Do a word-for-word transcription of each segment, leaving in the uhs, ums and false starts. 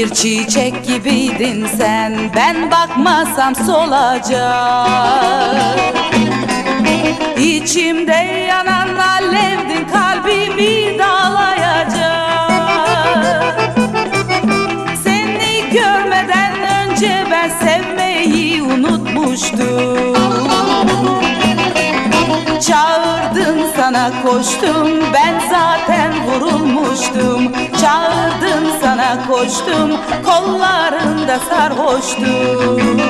Bir çiçek gibiydin sen, ben bakmasam solacak. İçimde yanan alevdin, kalbimi dağlayacak. Seni görmeden önce ben sevmeyi unutmuştum. Çağırdın, sana koştum, ben zaten vurulmuştum. Çağırdın, sana koştum, kollarında sarhoştum.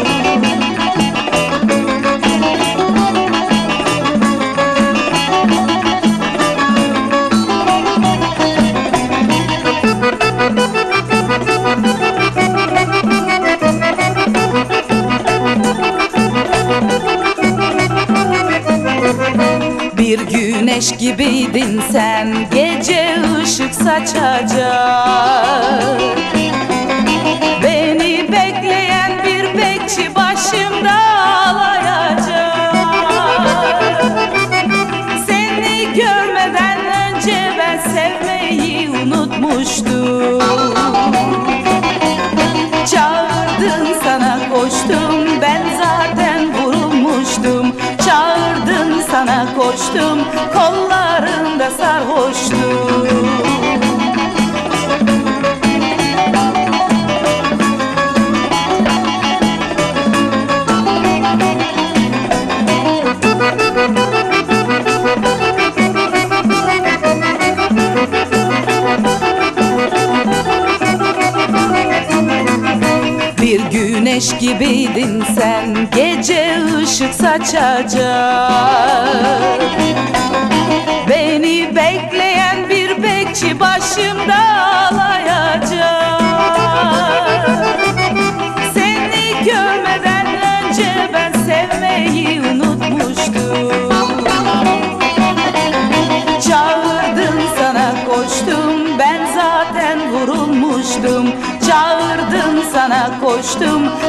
Bir güneş gibiydin sen, gece ışık saçacak. Beni bekleyen bir bekçi başımda ağlayacak. Seni görmeden önce ben sevmeyi unutmuştum. Çağırdın, sana koştum, ben zaten vurulmuştum. Çağırdın, sana koştum, kollarında sarhoştum. Bir güneş gibiydin sen, gece ışık saçacak. Beni bekleyen bir bekçi başımda ağlayacak. Seni görmeden önce ben sevmeyi unutmuştum. Çağırdın, sana koştum, ben zaten vurulmuştum. Çağırdın, sana koştum,